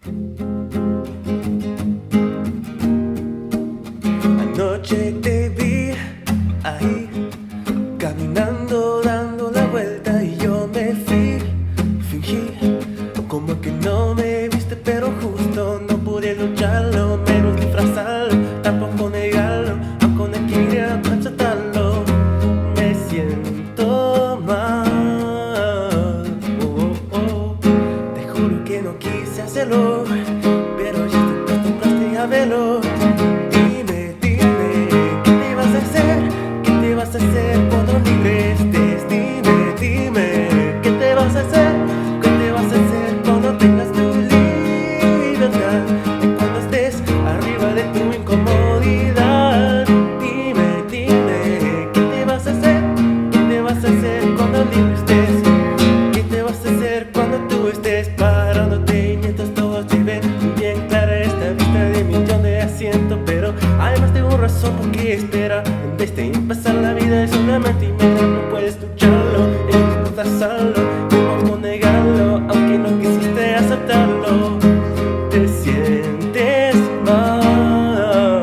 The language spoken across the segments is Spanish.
Anoche te vi ahí, caminando, dando la vuelta y yo me fingí como que no me viste, pero justo no pude lucharlo, menos disfrazarlo, tampoco negarlo, aunque no quería tratarlo. Me siento mal, te juro que no quise hacerlo, pero ya te acostumbraste a verlo. Dime, ¿qué te vas a hacer? ¿Qué te vas a hacer cuando libre estés? Dime, ¿qué te vas a hacer? ¿Qué te vas a hacer cuando tengas tu libertad? Y cuando estés arriba de tu incomodidad. Dime, ¿qué te vas a hacer? ¿Qué te vas a hacer cuando libre estés? ¿Qué te vas a hacer cuando tú estés parándote y mientras todos te ven bien clara esta vista de millón de asientos? Pero además tengo razón por qué espera. En vez de pasar la vida es solamente y mientras no puedes lucharlo, es pasarlo, no negarlo, aunque no quisiste aceptarlo. Te sientes mal,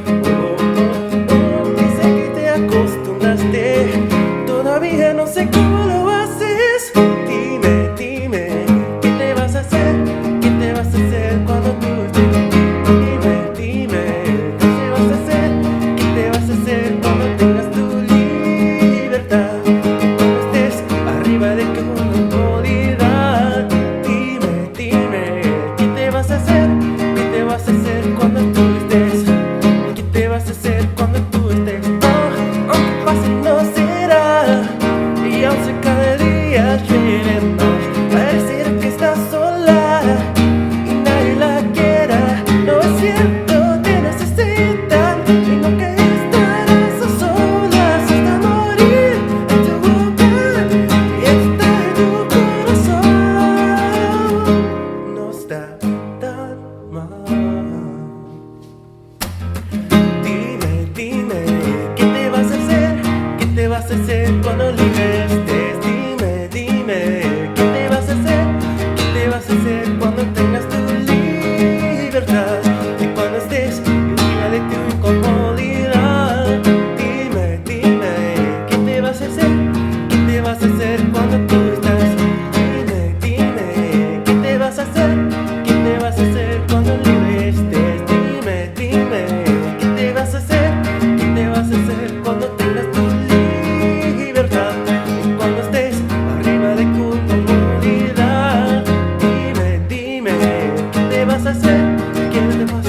dice que te acostumbraste, todavía no sé cómo lo haces. Dime, ¿qué te vas a hacer? ¿Qué te vas a hacer cuando tú estés? Dime, ¿qué te vas a hacer? ¿Qué te vas a hacer cuando tengas tu libertad? Cuando estés arriba de tu comodidad. Dime, ¿qué te vas a hacer? ¿Qué te vas a hacer cuando tú estés? ¿Qué te vas a hacer cuando tú estés? Aunque pase no será, y aún se cada día llueve más. Pareciera que estás sola y nadie la quiera. No es cierto, te necesitan y no que estarás a solas hasta morir en tu boca y está en tu corazón. No está tan mal. Dime, ¿qué te vas a hacer? ¿Qué te vas a hacer cuando libre estés? Dime, ¿qué te vas a hacer? ¿Qué te vas a hacer cuando tengas tu libertad? Y cuando estés libre de tu incomodidad. Dime, ¿qué te vas a hacer? ¿Qué te vas a hacer cuando tú estás? Dime, ¿qué te vas a hacer? ¿Qué te vas a hacer cuando libre estés? Dime, ¿qué te vas a hacer? ¿Qué te vas a hacer cuando tengas tu libertad? Y cuando estés arriba de tu comodidad. Dime, ¿qué te vas a hacer? ¿Qué te vas a hacer?